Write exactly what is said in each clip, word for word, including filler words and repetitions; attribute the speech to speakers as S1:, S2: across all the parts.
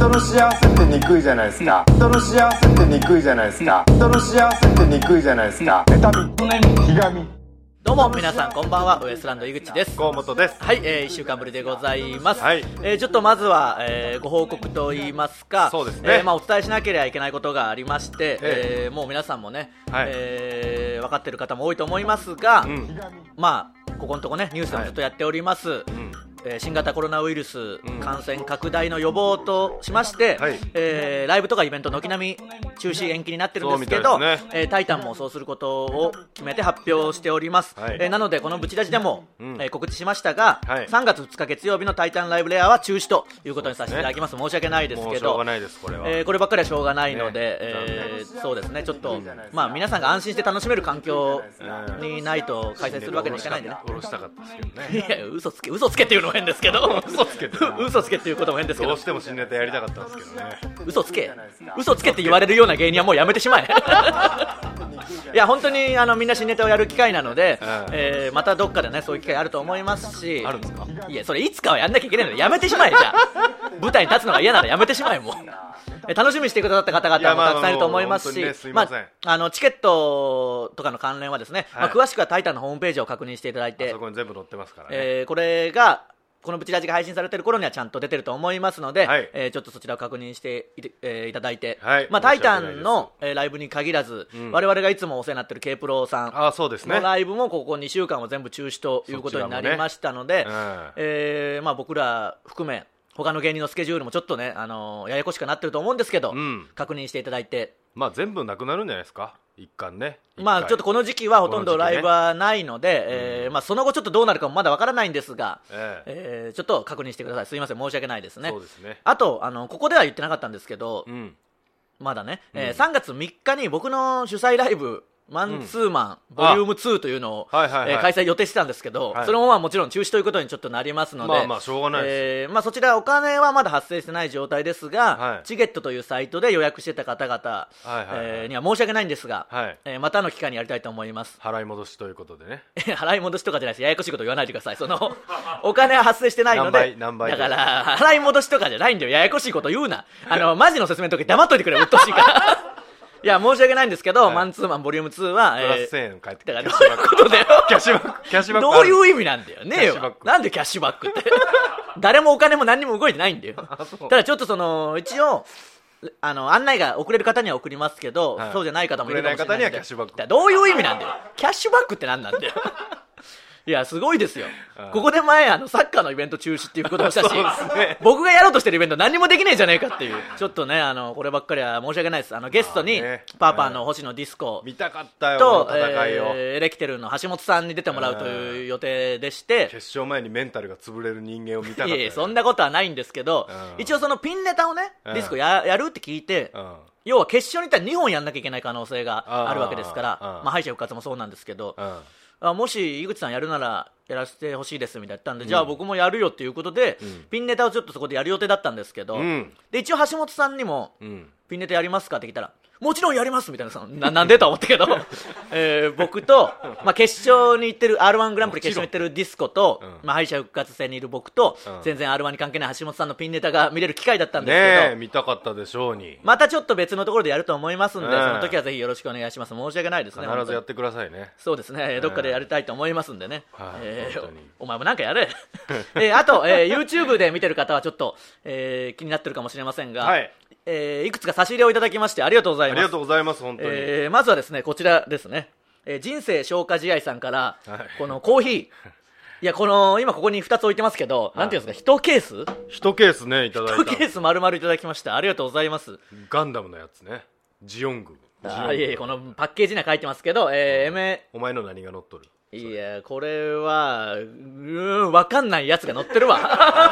S1: 人の幸せってにくいじゃないですか。人の幸せってにくいじゃないですか。人の幸せってにくいじゃないですか。妬み、ひがみ。
S2: どうも皆さんこんばんは、ウエストランド井口です。
S3: 河本です。
S2: はい、えー、いっしゅうかんぶりでございます。
S3: はい、
S2: えー、ちょっとまずは、えー、ご報告といいますか、
S3: そうですね、
S2: えーまあ、お伝えしなければいけないことがありまして、
S3: え
S2: えー、もう皆さんもね、
S3: はい、
S2: えー、分かっている方も多いと思いますが、うん、まあここのとこねニュースでもずっとやっております、はい、うんえー、新型コロナウイルス感染拡大の予防としまして、うんはいえー、ライブとかイベント軒並み中止延期になってるんですけど、ねえー、タイタンもそうすることを決めて発表しております、はいえー、なのでこのブチラジでも、うんえー、告知しましたが、はい、さんがつふつか月曜日のタイタンライブレアは中止ということにさせていただきます。申し訳ないですけど、
S3: しょうがないですこれは、
S2: えー、こればっかりはしょうがないので、ねえー、そうですねちょっと、まあ、皆さんが安心して楽しめる環境にないと開催するわけにはいかないんでね。
S3: 下ろしたかったですけどね。
S2: いや嘘つけ嘘つけっていうのも変ですけど
S3: 嘘つけって
S2: 嘘つけっていうことも変ですけど、
S3: どうしても新ネタやりたかったんですけどね。
S2: 嘘つけ嘘つけって言われるような芸人はもうやめてしまえいや本当にあのみんな新ネタをやる機会なので、うんえー、またどっかでねそういう機会あると思いますし。
S3: あるんですか。
S2: いやそれいつかはやんなきゃいけないのでやめてしまえ。じゃあ舞台に立つのが嫌ならやめてしまえ。もう楽しみにしてくださった方々もたくさんいると思いますし、まあ、あのチケットとかの関連はですね、はいまあ、詳しくはタイタンのホームページを確認していただいて、
S3: あそこに全部載ってますからね、
S2: えー、これがこのブチラジが配信されている頃にはちゃんと出てると思いますので、はいえー、ちょっとそちらを確認していて、えー、いただいて、はいまあ、タイタンの、えー、ライブに限らず、うん、我々がいつもお世話になっている K プロさんのライブもここにしゅうかんは全部中止ということになりましたので、ねうんえーまあ、僕ら含め他の芸人のスケジュールもちょっとね、あのー、ややこしくなってると思うんですけど、うん、確認していただいて、
S3: まあ、全部なくなるんじゃないですか一貫ね。
S2: まあ、ちょっとこの時期はほとんどライブはないので、ねえーまあ、その後ちょっとどうなるかもまだわからないんですが、えーえー、ちょっと確認してください。すいません申し訳ないですね。
S3: そうですね。
S2: あとあのここでは言ってなかったんですけど、うん、まだね、うんえー、さんがつみっかに僕の主催ライブマンツーマン、うん、ボリュームツーというのを、はいはいはいえー、開催予定してたんですけど、はい、それもまあもちろん中止ということにちょっとなりますので、
S3: まあまあしょうがないです、
S2: えーまあ、そちらお金はまだ発生してない状態ですが、はい、チゲットというサイトで予約してた方々、はいはいはいえー、には申し訳ないんですが、はいえー、またの機会にやりたいと思います。
S3: 払い戻しということでね
S2: 払い戻しとかじゃないです。ややこしいこと言わないでください。そのお金は発生してないので
S3: 何倍何倍
S2: だから払い戻しとかじゃないんだよ。ややこしいこと言うな。あのマジの説明の時黙っといてくれ。うっとうしいからいや申し訳ないんですけど、はい、マンツーマンボリュームツーは、
S3: えー、プラスせんえん返ってくる。
S2: だからどういうことだよ
S3: キャッシュバックキャッシュバック
S2: どういう意味なんだよねえよ。なんでキャッシュバックって誰もお金も何にも動いてないんだよただちょっとその一応あの案内が遅れる方には送りますけど、はい、そうじゃない方もいるかもしれないので、
S3: 遅れない方にはキャッシュバック。
S2: どういう意味なんだよキャッシュバックって何なんだよいやすごいですよ。ここで前あのサッカーのイベント中止っていうこともしたし、ね、僕がやろうとしてるイベント何もできねえじゃねえかっていうちょっとねあのこればっかりは申し訳ないです。あのゲストに、ね、パーパーの星野ディスコ
S3: 見たかったよ
S2: と、
S3: 戦いを
S2: えー、エレキテルの橋本さんに出てもらうという予定でして、
S3: 決勝前にメンタルが潰れる人間を見たかった、ね、
S2: いやいやそんなことはないんですけど、一応そのピンネタをねディスコ や, やるって聞いて、要は決勝に行ったらにほんやんなきゃいけない可能性があるわけですから、まあ、敗者復活もそうなんですけど、あもし井口さんやるならやらせてほしいですみたいな言ったんで、うん、じゃあ僕もやるよっていうことで、うん、ピンネタをちょっとそこでやる予定だったんですけど、うん、で一応橋本さんにも、うん、ピンネタやりますかって聞いたらもちろんやりますみたい な, な, なんでと思ったけど、えー、僕と、まあ、決勝に行ってる アールワン グランプリ決勝に行ってるディスコと、うんまあ、敗者復活戦にいる僕と、うん、全然 アールワン に関係ない橋本さんのピンネタが見れる機会だったんですけど、
S3: ねえ見たかったでしょうに。ま
S2: たちょっと別のところでやると思いますんで、ね、その時はぜひよろしくお願いします。申し訳ないですね。
S3: 必ずやってくださいね。
S2: そうですね、どっかでやりたいと思いますんでね、えー、お前もなんかやれ、えー、あと、えー、YouTube で見てる方はちょっと、えー、気になってるかもしれませんが、はいえー、いくつか差し入れをいただきましてありがとうございます。
S3: ありがとうございます本当に、
S2: えー、まずはですねこちらですね、えー、人生消化試合さんから、はい、このコーヒーいやこの今ここにふたつ置いてますけど、はい、なんていうんですかいちケース
S3: いちケースねいただいたいち
S2: ケース丸々いただきました。ありがとうございます。
S3: ガンダムのやつねジオング
S2: あいやいやこのパッケージには書いてますけど、えー、うん、M
S3: お前の何が乗っとる。
S2: いやこれはうーん分かんないやつが乗ってるわ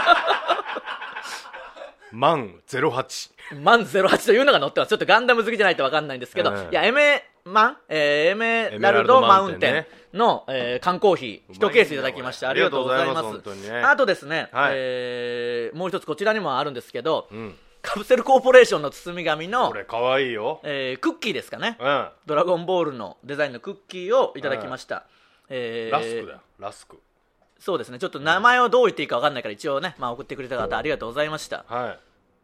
S3: マンゼロはち
S2: マンゼロはちというのが載ってます。ちょっとガンダム好きじゃないと分かんないんですけど、うん、いやエメマン、えー、エメラルドマウンテンの、えー、缶コーヒーいちケースいただきました。ありがとうございます。ね、あとですね、はいえー、もう一つこちらにもあるんですけど、うん、カプセルコーポレーションの包み紙の
S3: これかわいいよ、
S2: えー、クッキーですかね、うん、ドラゴンボールのデザインのクッキーをいただきました、うん
S3: えー、ラスクだよラスク。
S2: そうですねちょっと名前をどう言っていいか分かんないから一応ね、まあ、送ってくれた方ありがとうございました、
S3: はい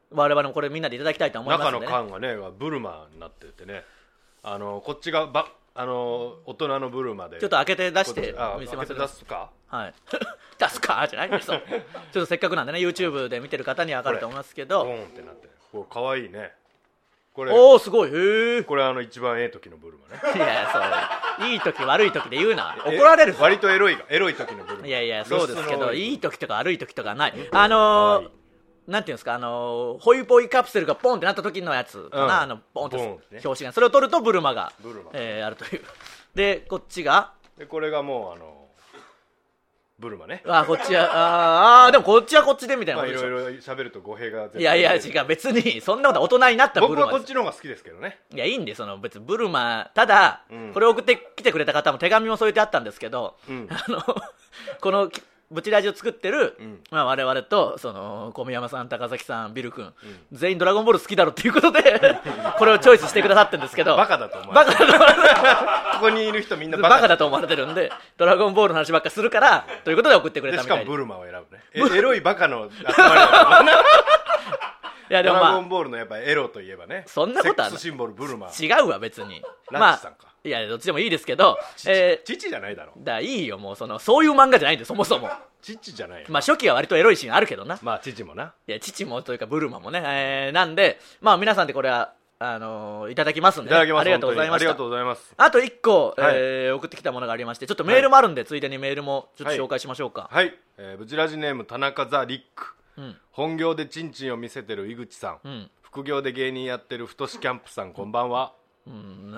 S2: 我々もこれみんなでいただきたいと思いますんで、ね、
S3: 中の缶がねブルマになっててね、あのこっちがばあの大人のブルマで
S2: ちょっと開けて出して見せます。
S3: 開けて出すか、
S2: はい出すかじゃないんですよちょっとせっかくなんでね YouTube で見てる方には分かると思いますけど、
S3: ボーンってなってこれかわいいね。これ
S2: おおすごい、へえ。
S3: これあの一番ええ時のブルマね。
S2: いやそういい時悪い時で言うな、怒られるぞ。
S3: 割とエロいがエロい時のブルマ。
S2: いやいやそうですけど、いい時とか悪い時とかない。あのー、なんていうんですか、あのー、ホイポイカプセルがポンってなった時のやつかな、うん、あのポンって表紙が、それを取るとブルマが
S3: ブルマ、
S2: えー、あるという。でこっちが
S3: でこれがもうあのブルマね。
S2: あこっちはああでもこっちはこっちでみたいなことでしょ。
S3: まあいろいろ喋ると語弊が絶対。
S2: いやいや違う、別にそんなことは大人になったブルマ。
S3: 僕はこっちの方が好きですけどね。
S2: いやいいんで、その別にブルマただ、うん、これを送ってきてくれた方も手紙も添えてあったんですけど、うん、あのこのブチラジを作ってる、うんまあ、我々とその小宮山さん、高崎さん、ビル君、うん、全員ドラゴンボール好きだろっていうことでこれをチョイスしてくださってるんですけど、
S3: バカだと思われてる。バカだと思われてるここにいる人みんなバカ
S2: だ, バカだと思われてるんで、ドラゴンボールの話ばっかするからということで送ってくれたみたいで、
S3: しかもブルマを選ぶね。エロいバカの集まりだ
S2: いやでも、まあ、
S3: ドラゴンボールのやっぱエロといえばね、
S2: そんなことは
S3: セックスシンボルブルマ
S2: 違うわ別に。
S3: ランチさんか、まあ
S2: いやどっちでもいいですけど、
S3: 父、えー、父じゃないだろ。
S2: だいいよもう、そのそういう漫画じゃないんでそもそも。
S3: 父じゃないよ。
S2: まあ初期は割とエロいシーンあるけどな。
S3: まあ父もな。
S2: いや父もというかブルマもね、えー、なんでまあ皆さんでこれはあのー、いただきますんで、ね、
S3: いただきます。
S2: ありがとうございました。
S3: ありがとうございます。
S2: あといっこ、はいえー、送ってきたものがありまして、ちょっとメールもあるんで、はい、ついでにメールもちょっと紹介しましょうか。
S3: はい、はいえー、ブチラジネーム田中ザ・リック、うん、本業でチンチンを見せてる井口さん、うん、副業で芸人やってる太しキャンプさん、こんばんは。
S2: うん、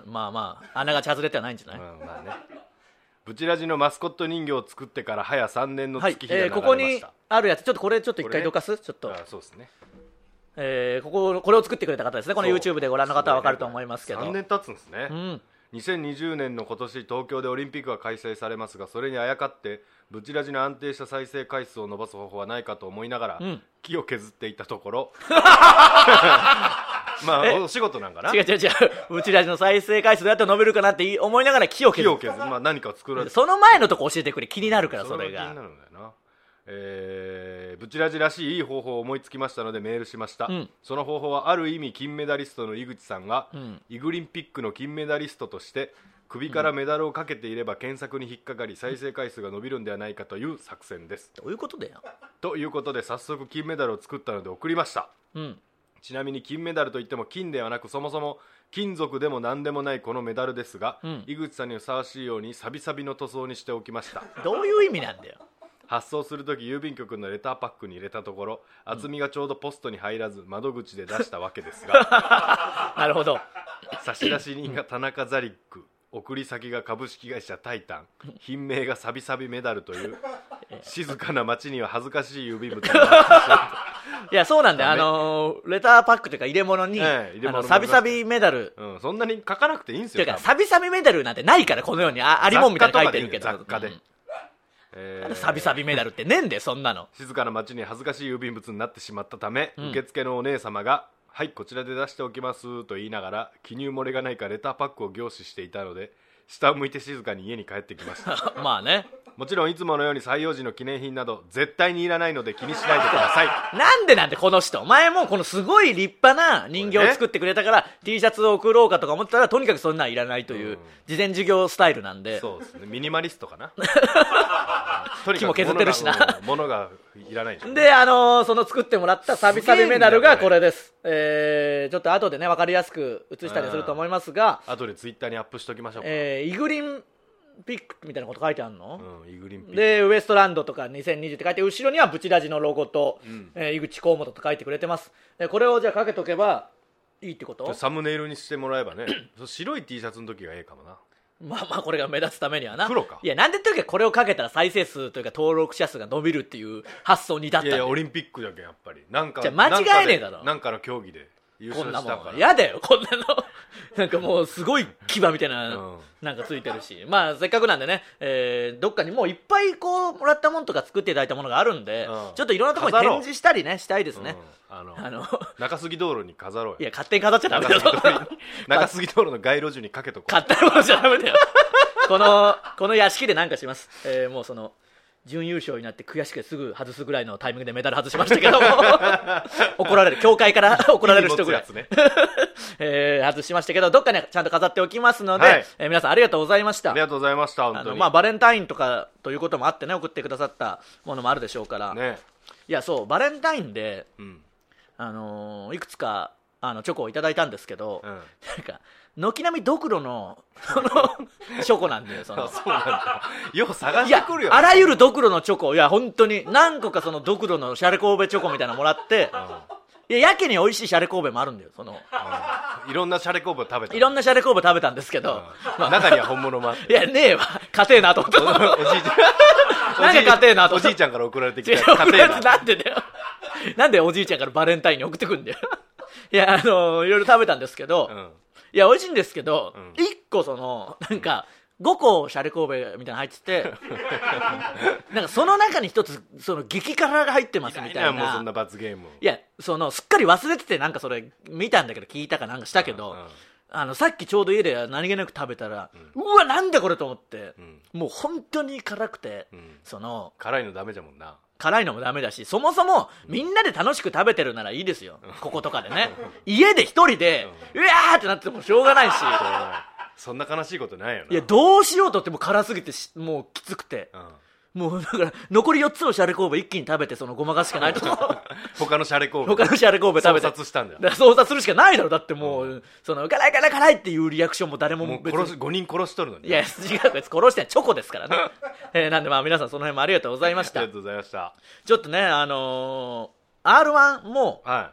S2: まあまああながち外れてはないんじゃない、うんまあね、
S3: ブチラジのマスコット人形を作ってから早さんねんの月日が流れました、
S2: はいえー、ここにあるやつちょっとこれちょっと一回どかす、ね、ちょっと
S3: あそうですね、
S2: えー、こここれを作ってくれた方ですね。この YouTube でご覧の方は分かると思いますけど、
S3: さんねん経つんですね、
S2: うん、
S3: にせんにじゅうねんの今年東京でオリンピックが開催されますが、それにあやかってブチラジの安定した再生回数を伸ばす方法はないかと思いながら、うん、木を削っていたところまあお仕事なんかな。
S2: 違う違う違う、ブチラジの再生回数どうやって伸びるかなって思いながら木を削る。
S3: 木を削る、まあ、何かを作られて
S2: その前のとこ教えてくれ、気になるから。それが
S3: それが気になるんだよな。えー、ブチラジらしいいい方法を思いつきましたのでメールしました、うん、その方法はある意味金メダリストの井口さんが、うん、イグリンピックの金メダリストとして首からメダルをかけていれば検索に引っかかり再生回数が伸びるんではないかという作戦です。
S2: どういうことだよ。
S3: ということで早速金メダルを作ったので送りました、うん、ちなみに金メダルといっても金ではなくそもそも金属でも何でもないこのメダルですが、うん、井口さんにふさわしいようにサビサビの塗装にしておきました。
S2: どういう意味なんだよ。
S3: 発送するとき郵便局のレターパックに入れたところ、厚みがちょうどポストに入らず窓口で出したわけですが
S2: なるほど。
S3: 差出人が田中ザリック、送り先が株式会社タイタン、品名がサビサビメダルという静かな街には恥ずかしい郵便物が
S2: いやそうなんだよ、あのー、レターパックというか入れ物に、ええ、入れ物あのサビサビメダル、
S3: うん、そんなに書かなくていいんですよ。
S2: ていうかサビサビメダルなんてないから、このように あ, ありもんみたいな書いてるけど、
S3: 雑貨で、うん
S2: えー、サビサビメダルってねんで、そんなの。
S3: 静かな街に恥ずかしい郵便物になってしまったため、うん、受付のお姉様がはいこちらで出しておきますと言いながら記入漏れがないかレターパックを凝視していたので、下を向いて静かに家に帰ってきました
S2: まあね、
S3: もちろんいつものように採用時の記念品など絶対にいらないので気にしないでください
S2: なんでなんてこの人、前もこのすごい立派な人形を作ってくれたから T シャツを送ろうかとか思ったら、とにかくそんなんいらないという事前授業スタイルなんで、
S3: そうですね、ミニマリストかな
S2: とにかく木も削ってるしな
S3: 物がいらないで、
S2: で、あのー、その作ってもらったサビサビメダルがこれです。えー、ちょっと後でね分かりやすく写したりすると思いますが、
S3: 後でツイッターにアップしときましょうか。
S2: えー、イグリンピックみたいなこと書いてあるの、
S3: うん、イグリンピック
S2: でウエストランドとかにせんにじゅうって書いて、後ろにはブチラジのロゴと、うんえー、井口河本と書いてくれてます。これをじゃあかけとけばいいってこと？
S3: サムネイルにしてもらえばね白い T シャツの時がええかもな。
S2: まあまあこれが目立つためにはな。
S3: 黒か。
S2: いやなんでというかこれをかけたら再生数というか登録者数が伸びるっていう発想に至ったんで。
S3: いやいやオリンピックだけやっぱりなんか
S2: じゃ間違えねえだろ。
S3: なんかの競技で優勝したから。
S2: こんなもんやだよこんなのなんかもうすごい牙みたいな、うん、なんかついてるし、まあせっかくなんでね、えー、どっかにもういっぱいこうもらったものとか作っていただいたものがあるんで、うん、ちょっといろんなところに展示したりねしたいですね、
S3: うん、あのあの中杉道路に飾ろうよ。
S2: いや勝手に飾っちゃダメだよ
S3: 中杉道路の街路樹にかけとこう。
S2: 勝手なことじゃダメだよこのこの屋敷でなんかします、えー、もうその準優勝になって悔しくてすぐ外すぐらいのタイミングでメダル外しましたけども怒られる協会から怒られる人ぐらい
S3: ね
S2: えー、外しましたけどどっかにちゃんと飾っておきますので、
S3: はい
S2: えー、皆さんありがとうございました。
S3: ありがとうございました。本当に
S2: あの、まあ、バレンタインとかということもあってね送ってくださったものもあるでしょうから、
S3: ね、
S2: いやそうバレンタインで、
S3: うん、
S2: あのー、いくつかあのチョコをいただいたんですけど、うん、なんか軒並みドクロのそのチョコなんでその
S3: そうなんだよう探してくるよ、ね、
S2: あらゆるドクロのチョコいや本当に何個かそのドクロのシャレ神戸チョコみたいなのもらって、うん、いややけに美味しいシャレ神戸もあるんだよその、
S3: うん、いろんなシャレ神戸食べた
S2: いろんなシャレ神戸食べたんですけど、
S3: うんまあ、中には本物もあって
S2: いやねえわ硬えなと思っておじいちゃんなんか硬えなと
S3: おじいちゃんから送られてきた
S2: 硬えななんでだよなんでおじいちゃんからバレンタインに送ってくんだよいやあのいろいろ食べたんですけど、うんいや美味しいんですけど、うん、いっこそのなんかごこシャレ神戸みたいなの入っててなんかその中に一つその激辛が入ってますみたいな。いや
S3: もうそんな罰ゲーム。
S2: いやそのすっかり忘れててなんかそれ見たんだけど聞いたかなんかしたけど、うんうん、あのさっきちょうど家で何気なく食べたら、うん、うわなんだこれと思って、うん、もう本当に辛くて、うん、その
S3: 辛いのダメじゃもんな。
S2: 辛いのもダメだしそもそもみんなで楽しく食べてるならいいですよ、うん、こことかでね家で一人で、うん、うわーってなってもしょうがないし
S3: そんな悲しいことないよな。
S2: いやどうしようとっても辛すぎてもうきつくて、うん、もうだから残りよっつのシャレ神戸一気に食べてそのごまかしかないと
S3: 他のシャレ神戸
S2: 他のシャレ神戸食べて
S3: 捜査したんだよ。
S2: だから捜査するしかないだろだってもう、うん、その辛い辛い辛いっていうリアクションも誰も
S3: 別にもう殺しごにん殺しとるのに。
S2: いや違う別殺してんチョコですからね、えー、なんでまあ皆さんその辺もありがとうございました。
S3: ありがとうございました。
S2: ちょっとねあのーアールワン も、
S3: はい、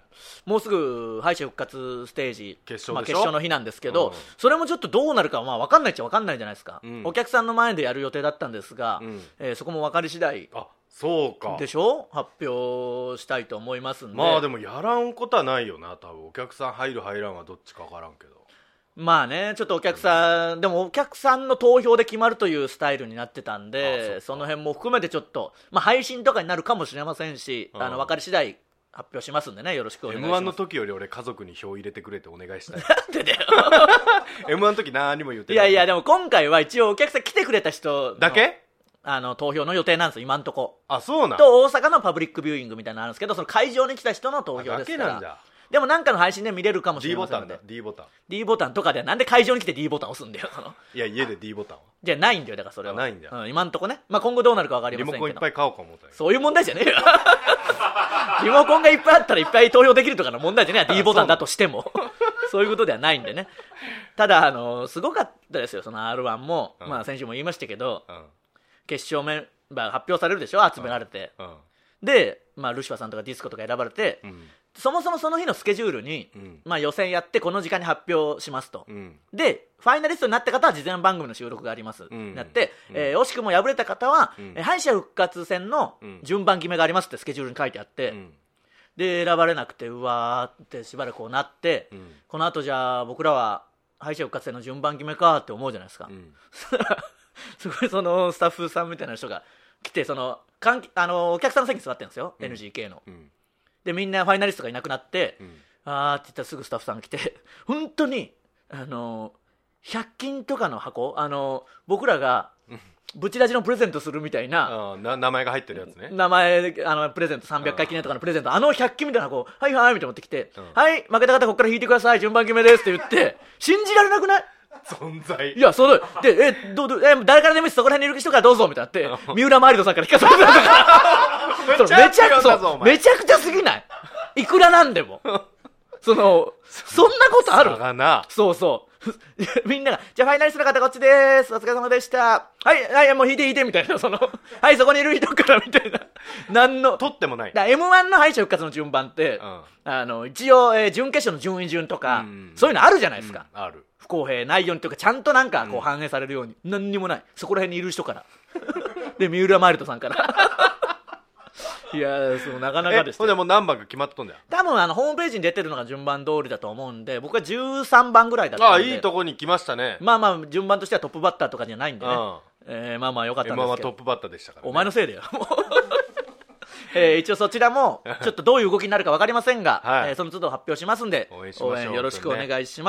S2: もうすぐ敗者復活ステージ
S3: 決勝でしょ、
S2: まあ、決勝の日なんですけど、
S3: うん、
S2: それもちょっとどうなるかまあ分かんないっちゃ分かんないじゃないですか、うん、お客さんの前でやる予定だったんですが、うんえー、そこも分かり次第
S3: あそうか
S2: でしょ発表したいと思いますんで。
S3: まあでもやらんことはないよな多分お客さん入る入らんはどっちか分からんけど
S2: まあねちょっとお客さん、うん、でもお客さんの投票で決まるというスタイルになってたんで そ, その辺も含めてちょっと、まあ、配信とかになるかもしれませんし、うん、あの分かり次第発表しますんでねよろしくお願いします。 エムワン
S3: の時より俺家族に票入れてくれってお願いしたい
S2: なんでだよ
S3: エムワン の時何も言って
S2: ない。いやいやでも今回は一応お客さん来てくれた人
S3: だけ
S2: あの投票の予定なんです今んとこ。
S3: あそうなん
S2: と大阪のパブリックビューイングみたいなのあるんですけどその会場に来た人の投票ですから。だけなんだ。でもなんかの配信で見れるかもしれませんので
S3: D ボタンだ
S2: D ボタン D ボタンとかでなんで会場に来て D ボタン押すんだよその
S3: いや家で D ボタンは
S2: じゃないんだよだからそれは
S3: ないんだよ、
S2: うん、今んとこね、まあ、今後どうなるか分かりませんけど
S3: リモコンいっぱい買おうか思ったよ。
S2: そういう問題じゃねえよリモコンがいっぱいあったらいっぱい投票できるとかの問題じゃねえ D ボタンだとしてもそういうことではないんでね。ただあのすごかったですよその アールワン も、うんまあ、先週も言いましたけど、うん、決勝メンバー発表されるでしょ集められて、うんうん、で、まあ、ルシファーさんとかディスコとか選ばれて、うんそもそもその日のスケジュールに、うんまあ、予選やってこの時間に発表しますと、うん、でファイナリストになった方は事前番組の収録があります、うん、なって、うんえー、惜しくも敗れた方は、うんえー、敗者復活戦の順番決めがありますってスケジュールに書いてあって、うん、で選ばれなくてうわーってしばらくこうなって、うん、この後じゃあ僕らは敗者復活戦の順番決めかって思うじゃないですか、うん、すごいそのスタッフさんみたいな人が来てそのかんあのお客さんの席に座ってるんですよ、うん、エヌジーケー の、うんでみんなファイナリストがいなくなって、うん、あーって言ったらすぐスタッフさんが来て本当にあのひゃく均とかの箱あの僕らがブチラジのプレゼントするみたいな、
S3: あな名前が入ってるやつね
S2: 名前あのプレゼントさんびゃっかい記念とかのプレゼント あ, あのひゃく均みたいな箱はいはいみたいな持ってきて、うん、はい負けた方ここから引いてください順番決めですって言って信じられなくない
S3: 存在
S2: いやそのでえどどえ誰からでもいいそこら辺にいる人からどうぞみたいなって三浦マイルドさんから聞かされたからめちゃくちゃそうめちゃくちゃすぎないいくらなんでもそのそんなことあるそうそうみんながじゃあファイナリストの方こっちですお疲れ様でしたはいはいもう引いて引いてみたいなそのはいそこにいる人からみたいな何の
S3: 取ってもない
S2: だ エムワン の敗者復活の順番って、うん、あの一応、えー、準決勝の順位順とか、うん、そういうのあるじゃないですか、
S3: うん、ある
S2: 不公平ないようにというかちゃんとなんかこう反映されるように、うん、何にもないそこら辺にいる人からで三浦マイルドさんからいやそうなかなかでした。
S3: ほんでもう何番か決まっとんだよ。
S2: 多分あのホームページに出てるのが順番通りだと思うんで僕はじゅうさんばんぐらいだったんで。
S3: ああいいとこに来ましたね。
S2: まあまあ順番としてはトップバッターとかじゃないんでね、うんえー、まあまあ良かったんですけど。
S3: 今はトップバッターでしたから、ね、
S2: お前のせいだよえー、一応そちらもちょっとどういう動きになるか分かりませんが、はいえー、その都度発表しますんで応援よろしくお願いします、ね、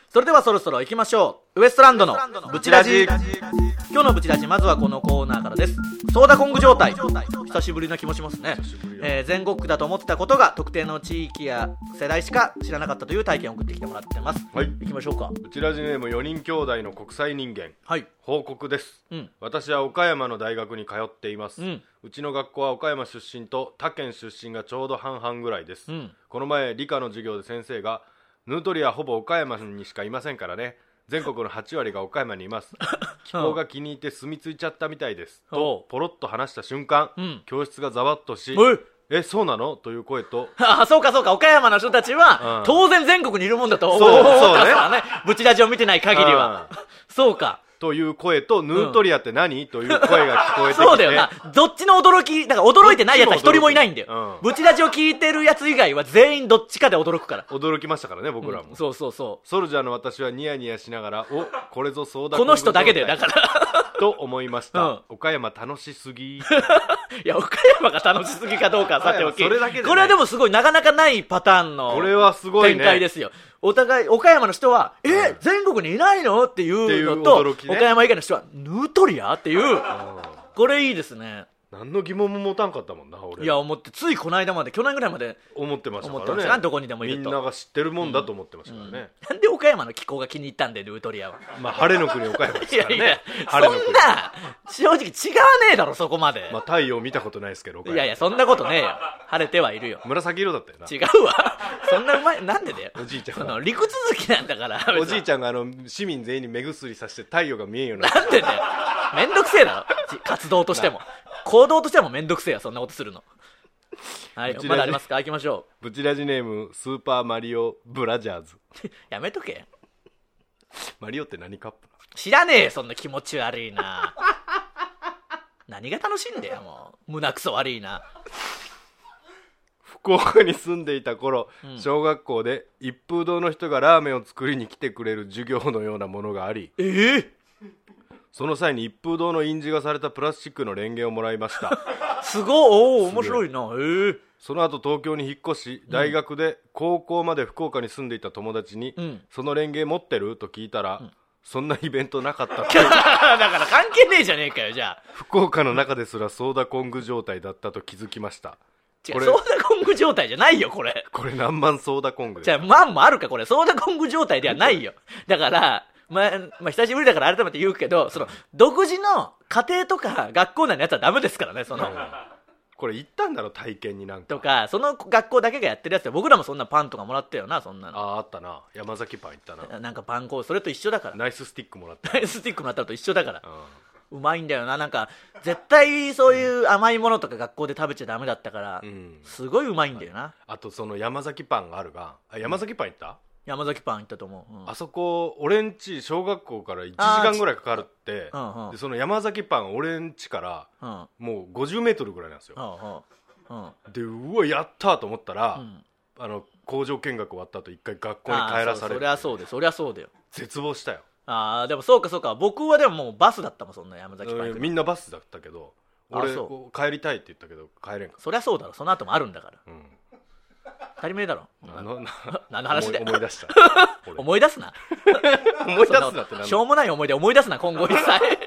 S2: それではそろそろ行きましょう。ウエストランドのブチラジ。今日のブチラジ、まずはこのコーナーからです。ソーダコング状態。久しぶりな気もしますね。えー、全国区だと思ってたことが特定の地域や世代しか知らなかったという体験を送ってきてもらってます。はい、行きましょうか。
S3: ブチラジネームよにん兄弟の国際人間。はい、報告です、うん、私は岡山の大学に通っています、うん、うちの学校は岡山出身と他県出身がちょうど半々ぐらいです、うん、この前理科の授業で先生がヌートリアほぼ岡山にしかいませんからね、全国のはちわりが岡山にいます気候が気に入って住み着いちゃったみたいですとポロッと話した瞬間、うん、教室がざわっとし、え、そうなのという声と
S2: あ、そうかそうか、岡山の人たちは、うん、当然全国にいるもんだと思うからね、ブチラジを見てない限りは、うん、そうか
S3: という声と、ヌートリアって何、うん、という声が聞こえてきて
S2: そうだよな、どっちの驚きだから驚いてないやつは一人もいないんだよ、うん、ブチラジを聞いてるやつ以外は全員どっちかで驚くから。
S3: 驚きましたからね、僕らも、
S2: うん、そうそうそう。
S3: ソルジャーの私はニヤニヤしながら、お、これぞソーダ
S2: この人だけでだから
S3: と思いました、うん、岡山楽しすぎい
S2: や、岡山が楽しすぎかどうかはさておき、それだけでこれはでもすごいなかなかないパターンの
S3: これはすごい、ね、
S2: 展開ですよ。お互い岡山の人は、うん、え、全国にいないのっていうのと、ね、岡山以外の人はヌートリアっていう、うん、これいいですね。
S3: 何の疑問も持たんかったもんな、俺。
S2: いや、思って、ついこの間まで、去年ぐらいまで
S3: 思ってましたからね。
S2: 思ってました、どこにでもいると。
S3: みんなが知ってるもんだと思ってましたからね。うんうん、
S2: なんで岡山の気候が気に入ったんで、ヌートリアは。
S3: まあ、晴れの国岡山ですからね。いやいや、
S2: そんな、正直違わねえだろ、そこまで。
S3: まあ、太陽見たことないですけど、岡山。
S2: いやいや、そんなことねえよ。晴れてはいるよ。
S3: 紫色だったよな。
S2: 違うわ。そんなうまい、なんでだよ。
S3: おじいちゃん
S2: その陸続きなんだから。
S3: おじいちゃんがあの市民全員に目薬さして太陽が見えんようになって。
S2: なんでだよ。めんどくせえだろ。活動としても。行動としてもめんどくせえや、そんなことするの。はい、まだありますか？行きましょ
S3: う。ブチラジネームスーパーマリオブラジャーズ
S2: やめとけ。
S3: マリオって何カップなの？
S2: 知らねえ、そんな気持ち悪いな何が楽しいんだよ、もう胸くそ悪いな。
S3: 福岡に住んでいた頃、うん、小学校で一風堂の人がラーメンを作りに来てくれる授業のようなものがあり、
S2: えー、
S3: その際に一風堂の印字がされたプラスチックのレンゲをもらいました
S2: すごい、おー、面白いな。へー。
S3: その後東京に引っ越し、大学で高校まで福岡に住んでいた友達に、うん、そのレンゲ持ってると聞いたら、うん、そんなイベントなかったってだ
S2: から関係ねえじゃねえかよ。じゃあ
S3: 福岡の中ですらソーダコング状態だったと気づきました。
S2: 違う、ソーダコング状態じゃないよこれ。
S3: これ何万ソーダコング。
S2: じゃあ万もあるかこれ。ソーダコング状態ではないよ。だからまあ、まあ、久しぶりだから改めて言うけど、その独自の家庭とか学校内のやつはダメですからね。その、うん、
S3: これ行ったんだろ体験になんか
S2: とか、その学校だけがやってるやつで、僕らもそんなパンとかもらったよな、そんなの。
S3: ああ、あったな、山崎パン行ったな。
S2: なんかパン粉、それと一緒だから。
S3: ナイススティックもらった
S2: ナイススティックもらったのと一緒だから、うん、うまいんだよな。なんか絶対そういう甘いものとか学校で食べちゃダメだったから、うん、すごいうまいんだよな、はい、
S3: あとその山崎パンがあるが、あ、山崎パン行った、
S2: 山崎パン行ったと思う、うん、
S3: あそこ俺んち小学校からいちじかんぐらいかかるって、うんうん、でその山崎パン俺んちから、うん、もうごじゅうメートルぐらいなんですよ、うんうんうん、でうわやったと思ったら、うん、あの工場見学終わった後一回学校に帰らされる。 そ, そりゃそうでそりゃそうだよ。絶望したよ。
S2: ああ、でもそうかそうか。僕はでももうバスだったもん、そんな山崎パン行くの。
S3: みんなバスだったけど、俺帰りたいって言ったけど帰れんか。
S2: そりゃそうだろ、その後もあるんだから、うん、当たり前だろ。何の話で
S3: 思い出した
S2: 思い出すな
S3: 思い出すなって何
S2: しょうもない思い出思い出すな今後一切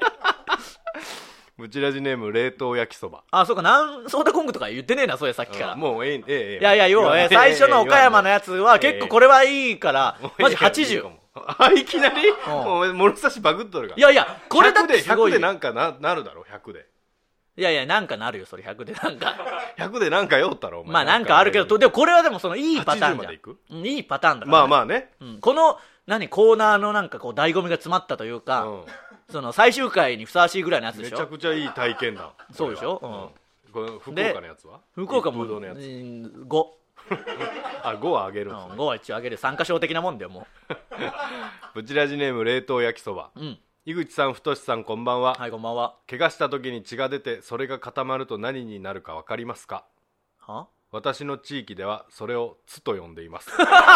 S3: ブチラジネーム冷凍焼きそば。
S2: あ、そうか、なんソーダコングとか言ってねえな、それさっきから、うん、
S3: もうええええ
S2: いやいや、要は、えー、最初の岡山のやつは結構これはいいから、えー、マジはちじゅう。
S3: あ、いきなり、うん、もう物差しバグっとるが。
S2: いやいや、これだってすごい
S3: ひゃくでなんか な, なるだろひゃくで。
S2: いやいや、なんかなるよそれ。ひゃくでなんか
S3: ひゃくでなんかよったろお前。
S2: まあなんかあるけど、でもこれはでもそのいいパターンじゃん。はちじゅうまでいく、うん、いいパターンだから、ね、
S3: まあまあね、
S2: うん、この何コーナーのなんかこう醍醐味が詰まったというか、うん、その最終回にふさわしいぐらいのやつでしょ。
S3: めちゃくちゃいい体験だ。
S2: そうでしょ、
S3: うん、この福岡のやつは
S2: 福岡も
S3: のやつ
S2: ご
S3: あ、ごはあげるんですね、
S2: うん、ごは一応あげる。参加賞的なもんだよもう
S3: ブチラジネーム冷凍焼きそば、うん、井口さん、太さん、こんばんは。
S2: はい、こんばんは。
S3: 怪我した時に血が出てそれが固まると何になるか分かりますか？
S2: は？
S3: 私の地域ではそれをつと呼んでいます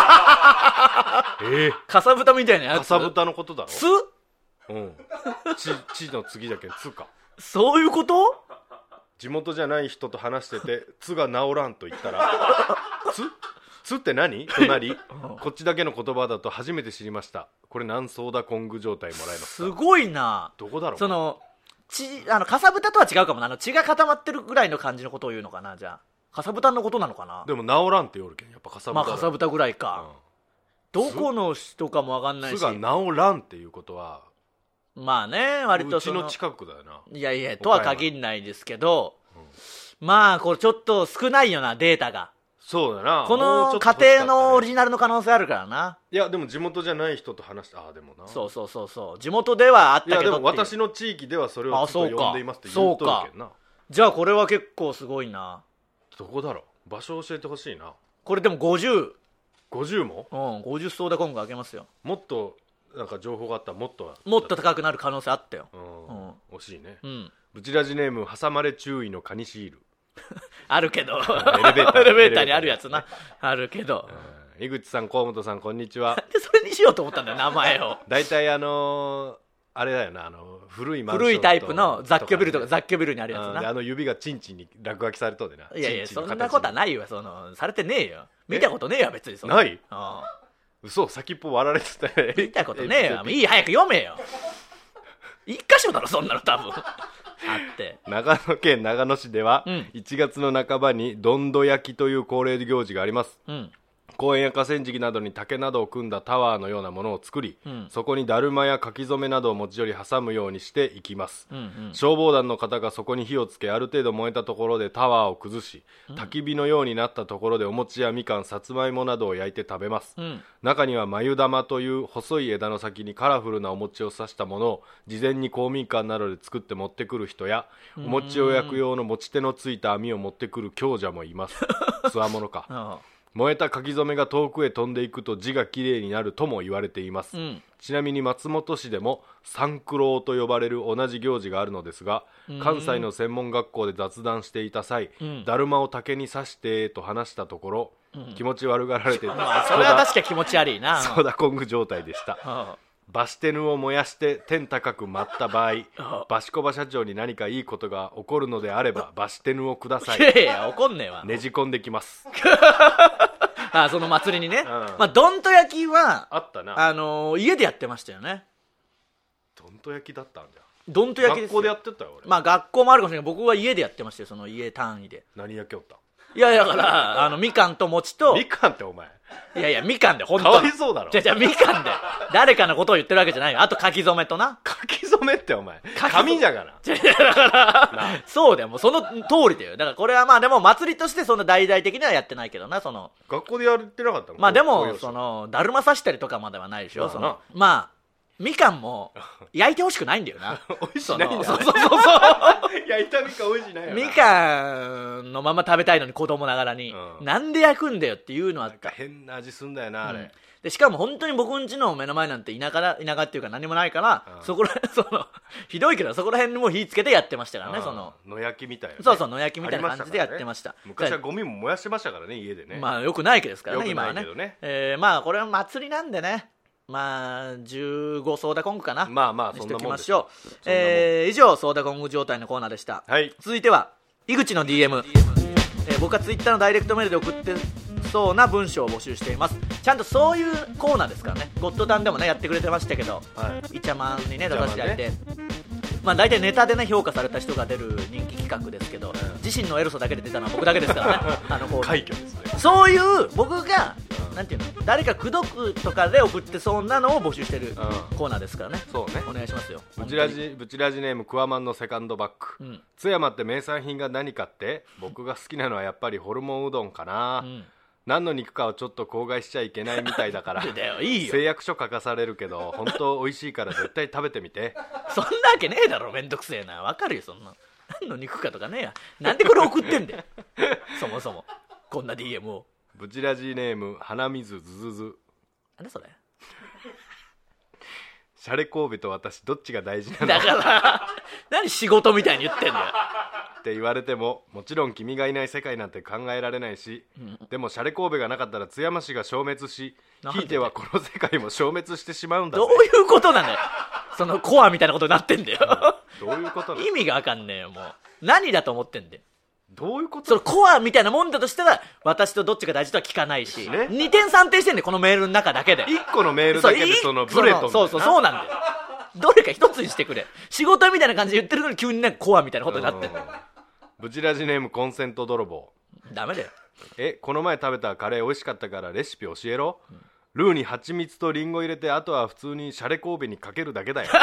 S3: えー、
S2: かさぶたみたいなやつ。
S3: かさぶたのことだろ。
S2: つ？
S3: うん、ち, ちの次だけつか。
S2: そういうこと？
S3: 地元じゃない人と話しててつが治らんと言ったらつつって何となりこっちだけの言葉だと初めて知りました。これ何ソーダコング状態もらえますか。
S2: すごいな。
S3: どこだろう。
S2: その血あのかさぶたとは違うかもな。あの血が固まってるぐらいの感じのことを言うのかな。じゃあかさぶたのことなのかな。
S3: でも治らんって言うけんやっぱかさぶた。
S2: まあかさぶたぐらいか、うん、どこの人かも分かんないし。
S3: すが治らんっていうことは
S2: まあね、割とその
S3: うちの近くだよな。
S2: いやいやとは限らないですけど、うん、まあこれちょっと少ないよなデータが。
S3: そうだな。
S2: この家庭のオリジナルの可能性あるからな。
S3: いやでも地元じゃない人と話して、ああでもな。
S2: そうそうそうそう、地元ではあったけど。
S3: いやでも私の地域ではそれをずっと呼んでいますって言うとるけんな。
S2: じゃあこれは結構すごいな。
S3: どこだろう、場所教えてほしいな。こ
S2: れでもごじゅう。
S3: ごじゅうも？
S2: うん、ごじゅうソーダコングあげますよ。
S3: もっとなんか情報があったらもっと
S2: もっと高くなる可能性あったよ。
S3: うん、うん、惜しいね。
S2: うん。
S3: ブチラジネーム挟まれ注意のカニシール。
S2: あるけどエレ
S3: ベーター
S2: エレベーターにあるやつな。あるけど、
S3: うん、井口さん河本さんこんにちは。
S2: なんでそれにしようと思ったんだよ名前を。
S3: 大体あのー、あれだよな、あの古いマンション
S2: 古いタイプの雑居ビルとか雑居ビルにあるやつな、
S3: うん、あの指がチンチンに落書きされとうでな。
S2: いやいやそんなことはないよ。そのされてねえよ。見たことねえよ別に。そ
S3: ない。
S2: ああ
S3: 嘘、先っぽ割られてたね。
S2: 見たことねえよ。いい早く読めよ。一箇所だろそんなの多分あって。
S3: 長野県長野市では、うん、いちがつの半ばにどんど焼きという恒例行事があります、うん、公園や河川敷などに竹などを組んだタワーのようなものを作り、うん、そこにだるまや書き初めなどを持ち寄り挟むようにしていきます、うんうん、消防団の方がそこに火をつけある程度燃えたところでタワーを崩し、うん、焚き火のようになったところでお餅やみかん、さつまいもなどを焼いて食べます、うん、中には眉玉という細い枝の先にカラフルなお餅を刺したものを事前に公民館などで作って持ってくる人や、お餅を焼く用の持ち手のついた網を持ってくる強者もいますつわものかああ。燃えた書き初めが遠くへ飛んでいくと字がきれいになるとも言われています、うん、ちなみに松本市でも三九郎と呼ばれる同じ行事があるのですが、関西の専門学校で雑談していた際、うん、だるまを竹に刺してと話したところ、うん、気持ち悪がられて、
S2: まあ、それは確か気持ち悪いな。
S3: ソーダコング状態でした、うんバシテヌを燃やして天高く舞った場合、バシコバ社長に何かいいことが起こるのであればバシテヌをください。
S2: いやいや怒んねえわ。
S3: ねじ込んできます
S2: あその祭りにね、うん、まあどんと焼きは
S3: あったな、
S2: あのー、家でやってましたよね。
S3: どんと焼きだったんじゃ。
S2: どんと焼きですよ。
S3: 学校でやってたよ俺。
S2: まあ学校もあるかもしれないけど僕は家でやってましたよ。その家単位で。
S3: 何焼きおった。
S2: いやいやだからあのみかんと餅と
S3: みかんってお前
S2: いやいやみかんで本当に
S3: かわいそうだろ。
S2: じゃじゃみかんで誰かのことを言ってるわけじゃないよ。あと書き初めとな。
S3: 書き初めってお前紙じゃがな。
S2: じゃじゃだからそうだよ。もうその通りだよ。だからこれはまあでも祭りとしてそんな大々的にはやってないけどな。その
S3: 学校でやってなかったの。
S2: まあでもそのだるま刺したりとかまではないでしょ。そのまあみかんも焼いてほしくないんだよな。
S3: 美味しないんだ。
S2: そうそうそうそう
S3: 焼いたみかん美味しいないよな。
S2: みかんのまま食べたいのに子供ながらに、うん、なんで焼くんだよっていうのはあった。
S3: 変な味すんだよなあれ、うん、
S2: でしかも本当に僕ん家の目の前なんて田舎だ田舎っていうか何もないから、うん、そこらそのひどいけどそこら辺にも火つけてやってましたからね。その
S3: 野焼きみたいな、ね、
S2: そうそう野焼きみたいな感じでやってました、ね、
S3: 昔はゴミも燃やしてましたからね家でね。
S2: まあよくないけどですからね
S3: 今
S2: はね、えー、まあこれは祭りなんでね。まあじゅうごソーダコングかな。
S3: まあまあそんなもんで
S2: しょう。えー、以上ソーダコング状態のコーナーでした、
S3: はい、
S2: 続いては井口の ディーエム、えー、僕はツイッターのダイレクトメールで送ってそうな文章を募集しています。ちゃんとそういうコーナーですからね。ゴッドタンでもねやってくれてましたけど、はい、イチャマンにね出させていただいて、まあ大体ネタでね評価された人が出る人気企画ですけど、うん、自身のエロさだけで出たのは僕だけですからねあの
S3: 快挙ですね。
S2: そういう僕がなんていうの誰か口説くとかで送ってそうなのを募集してるコーナーですからね、
S3: うん、そうね
S2: お願いしますよ。
S3: ブチラジブチラジネームクワマンのセカンドバッグ、うん、津山って名産品が何かって。僕が好きなのはやっぱりホルモンうどんかな、うん、何の肉かをちょっと口外しちゃいけないみたいだから
S2: だよいいよ
S3: 誓約書書かされるけど本当美味しいから絶対食べてみて
S2: そんなわけねえだろめんどくせえな。わかるよそんな何の肉かとかねえや。なんでこれ送ってんだよそもそもこんな ディーエム を。
S3: ブチラジネーム鼻水ズズズ。
S2: なんだそれ
S3: シャレ神戸と私どっちが大事なのだ
S2: から何仕事みたいに言ってんだよ
S3: って言われてももちろん君がいない世界なんて考えられないし、うん、でもシャレ神戸がなかったら津山市が消滅しひいてはこの世界も消滅してしまうんだぜ。
S2: どういうことなのよそのコアみたいなことになってんだよ、
S3: うん、どういうことなの
S2: 意味がわかんねえよ。もう何だと思ってんだよ
S3: どういうこと？
S2: そのコアみたいなもんだとしたら私とどっちが大事とは聞かないし、ね、にてんさんてんしてんでこのメールの中だけで
S3: いっこのメールだけでそのブレトンだよな。
S2: そうそうそうなんだよ。どれか一つにしてくれ。仕事みたいな感じで言ってるのに急になんかコアみたいなことになってる。
S3: ブチラジネームコンセント泥棒。
S2: ダメだよ。
S3: えこの前食べたカレー美味しかったからレシピ教えろ、うん、ルーに蜂蜜とリンゴ入れてあとは普通にシャレ神戸にかけるだけだよ。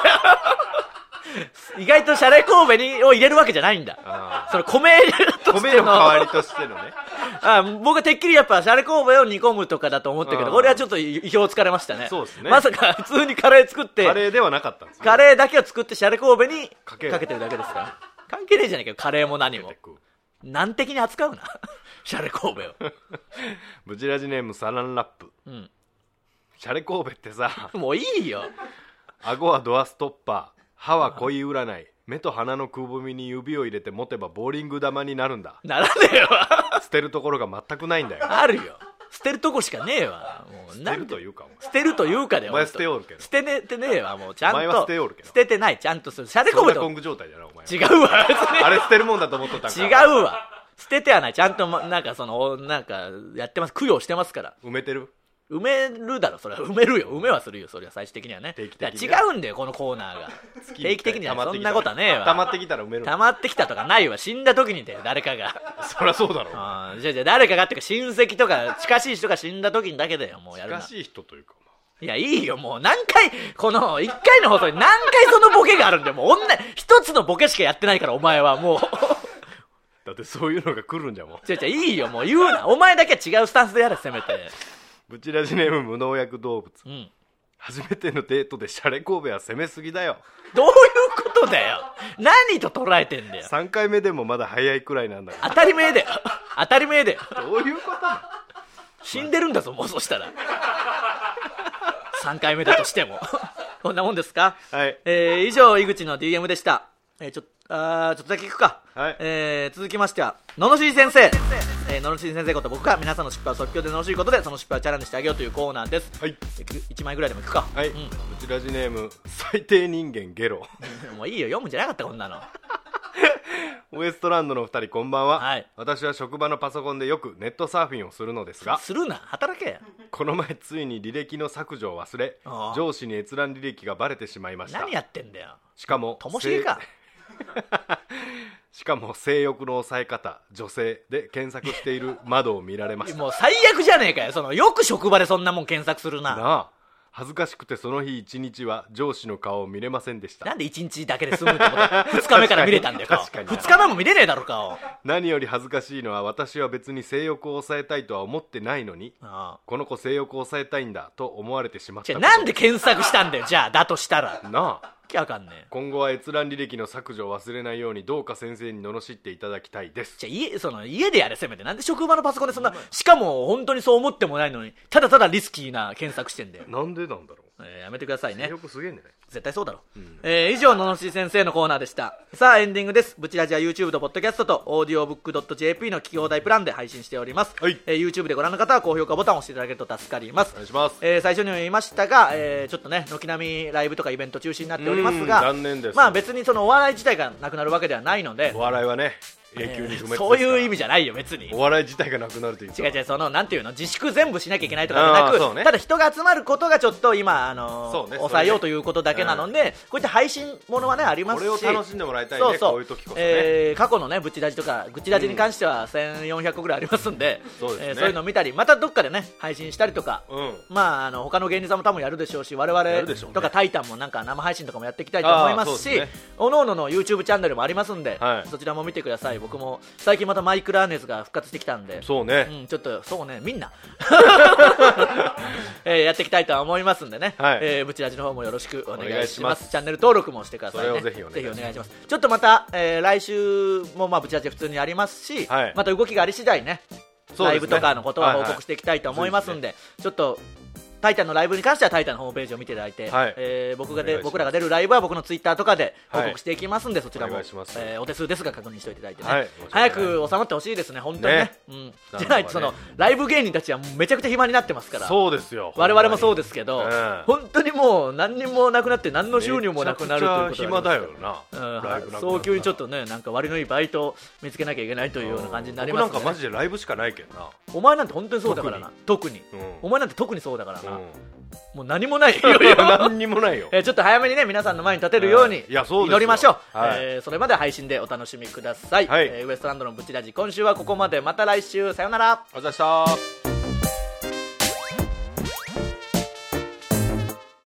S2: 意外とシャレ神戸にを入れるわけじゃないんだ。あそれ米としての
S3: 米の代わりとしてのね。
S2: あ僕はてっきりやっぱシャレ神戸を煮込むとかだと思ったけど、俺はちょっと意表をつかれましたね。
S3: そうですね。
S2: まさか普通にカレー作って
S3: カレーではなかったんです、ね、
S2: カレーだけを作ってシャレ神戸にかけてるだけですから関係ねえじゃねえかよ。カレーも何も難敵に扱うなシャレ神戸を。
S3: ブチラジネームサランラップ、うん、シャレ神戸ってさ
S2: もういいよ。
S3: 顎はドアストッパー、歯は恋占い、目と鼻のくぼみに指を入れて持てばボーリング玉になるんだ。
S2: ならねえわ。
S3: 捨てるところが全くないんだよ。
S2: あるよ。捨てるとこしかねえわ。もう
S3: 捨てるというか
S2: 捨てるというかで
S3: お前捨ておるけど
S2: 捨てねてねえわ。もうちゃんと
S3: お前は捨ておるけど
S2: 捨ててない。ちゃんとするシャレ神戸と
S3: ソーダコング状態じゃなお前
S2: 違うわ。
S3: あれ捨てるもんだと思っとったんか。
S2: 違うわ。捨ててはない。ちゃんとなんかそのなんかやってます。供養してますから。
S3: 埋めてる
S2: 埋めるだろ。それは埋めるよ。埋めはするよ。それは最終的にはね。
S3: 定期的に
S2: 違うんだよこのコーナーが。定期的にはそんなことはねえわ。
S3: 溜まってきたら埋める。
S2: 溜まってきたとかないわ。死んだ時にだよ誰かが。
S3: そりゃそうだろう。
S2: あじゃあじゃあ誰かがっていうか親戚とか近しい人が死んだ時にだけだよ。もうやるな。
S3: 近しい人というか。
S2: いやいいよ。もう何回このいっかいの放送に何回そのボケがあるんだよ。もう女一つのボケしかやってないからお前はもう。
S3: だってそういうのが来るんじゃもん。
S2: 違う違ういいよもう言うな。お前だけは違うスタンスでやれせめて。
S3: ブチラジネーム無農薬動物、うん、初めてのデートでシャレ神戸は攻めすぎだよ。
S2: どういうことだよ。何と捉えてんだよ。
S3: さんかいめでもまだ早いくらいなんだよ。
S2: 当たり前だよ。当たり前だよ。
S3: どういうことだ。
S2: 死んでるんだぞもうそしたらさんかいめだとしてもこんなもんですか。
S3: はい、
S2: えー、以上井口の ディーエム でした。えー、ちょっとあちょっとだけ聞くか、
S3: はい
S2: えー、続きましてはののしり先生、えー、ののしり先生こと僕が皆さんの失敗を即興で楽しいことでその失敗をチャレンジしてあげようというコーナーです。
S3: はい、
S2: いちまいぐらいでもいくか。
S3: はい、うん、ブチラジネーム最低人間ゲロ
S2: もういいよ読むんじゃなかったこんなの
S3: ウエストランドのふたりこんばんは、
S2: はい、
S3: 私は職場のパソコンでよくネットサーフィンをするのですが
S2: するな働け。
S3: この前ついに履歴の削除を忘れ上司に閲覧履歴がバレてしまいました。
S2: 何やってんだよ。
S3: しかも
S2: ともしげか
S3: しかも性欲の抑え方女性で検索している窓を見られました
S2: もう最悪じゃねえかよ。そのよく職場でそんなもん検索するな。
S3: なあ恥ずかしくてその日一日は上司の顔を見れませんでした。
S2: なんで一日だけで済むってことふつかめから見れたんだよ
S3: 確かに
S2: ふつかめも見れねえだろ顔。
S3: 何より恥ずかしいのは私は別に性欲を抑えたいとは思ってないのにああこの子性欲を抑えたいんだと思われてしまったこと。
S2: じゃあなんで検索したんだよじゃあだとしたら
S3: なあ
S2: わかんねえ。
S3: 今後は閲覧履歴の削除を忘れないようにどうか先生に罵っていただきたいです。
S2: じゃあ 家, その家でやれせめて。なんで職場のパソコンでそんなしかも本当にそう思ってもないのにただただリスキーな検索してんだよ。
S3: なんでなんだろう、
S2: えー、やめてくださいね。
S3: よくすげえね。
S2: 絶対そうだろ、うんえー、以上ののし先生のコーナーでした。さあエンディングです。ブチラジは YouTube と Podcast と オーディオブックドットジェーピー の聞き放題プランで配信しております、
S3: はい
S2: えー、YouTube でご覧の方は高評価ボタンを押していただけると助かります。
S3: お願いします、
S2: えー、最初にも言いましたが、えー、ちょっとね軒並みライブとかイベント中止になっておりますが
S3: 残念です。
S2: まあ別にそのお笑い自体がなくなるわけではないので
S3: お笑いはね永久に不滅ですから、
S2: そういう意味じゃないよ別に。
S3: お笑い自体がなくなるという
S2: 違う違うそのなんていうの自粛全部しなきゃいけないとかじゃなく、ね、ただ人が集まることがちょっと今あのーね、抑えようということだけなので、うん、こういった配信ものはねありますし
S3: これを楽しんでもらいたいね。
S2: そうそう
S3: こういう時こそね、
S2: えー、過去のねブチラジとかグチラジに関してはせんよんひゃっこぐらいありますんで、
S3: そうですね、
S2: えー、そういうのを見たりまたどっかでね配信したりとか、うん、まああの他の芸人さんも多分やるでしょうし我々とかタイタンもなんか生配信とかもやっていきたいと思いますし、ね、おのおのの YouTube チャンネルもありますんで、はい、そちらも見てください。僕も最近またマイクラーネズが復活してきたんで
S3: そうね、
S2: うん、ちょっとそうねみんな、えー、やっていきたいと思いますんでね、はいえー、ブチラジの方もよろしくお願いします。
S3: お願いします。
S2: チャンネル登録もしてくださいね。
S3: それをぜひお願いします。
S2: ぜひお願いします。ちょっとまた、えー、来週もまあブチラジ普通にありますし、はい、また動きがあり次第ねライブとかのことは報告していきたいと思いますんで、はいはい、ちょっとタイタンのライブに関してはタイタンのホームページを見ていただいて、はい、えー、僕がで僕らが出るライブは僕のツイッターとかで報告していきますんで、はい、そちらもお、えー、お手数ですが確認しておいていただいてね、はい、早く収まってほしいですね本当にね、ね、うん、じゃないとそのライブ芸人たちはめちゃくちゃ暇になってますから。
S3: そうですよ、
S2: 我々もそうですけど、えー、本当にもう何にもなくなって何の収入もなくなるということ
S3: 暇だよな、
S2: うん、ライブ早急にちょっとねなんか割のいいバイトを見つけなきゃいけないというような感じになりますね。
S3: 僕なんかマジでライブしかないけどな。
S2: お前なんて本当にそうだからな、特に、特に、うん、お前なんて特にそうだからな、うん、もう何もないよ
S3: 何にもないよ、
S2: えー、ちょっと早めにね皆さんの前に立てるように祈りましょう、はい、えー、それまで配信でお楽しみください、はい、えー、ウエストランドのブチラジ今週はここまで、また来週さよなら。
S3: ありがとうございました。